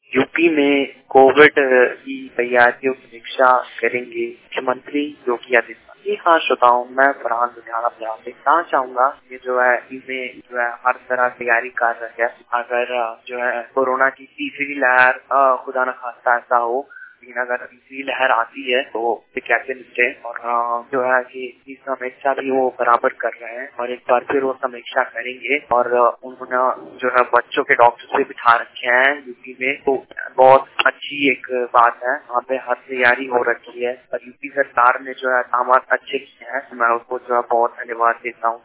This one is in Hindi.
यूपी में कोविड की तैयारियों की समीक्षा करेंगे मुख्यमंत्री योगी आदित्यनाथ। जी हाँ श्रोताओं, मैं फरहान लुधियाना पंजाब से कहना चाहूंगा कि जो है इसमें जो है हर तरह तैयारी कर रहे हैं। अगर जो है कोरोना की तीसरी लहर खुदा न खास्ता ऐसा हो, लेकिन अगर तीसरी लहर आती है तो कैसे निपटे, और जो है कि समीक्षा भी वो बराबर कर रहे हैं और एक बार फिर वो समीक्षा करेंगे। और उन्होंने जो है बच्चों के डॉक्टर से बिठा रखे हैं यूपी में, तो बहुत अच्छी एक बात है। वहाँ पे हर तैयारी हो रखी है और यूपी सरकार ने जो है काम अच्छे किए हैं, मैं उसको जो है बहुत धन्यवाद देता हूँ।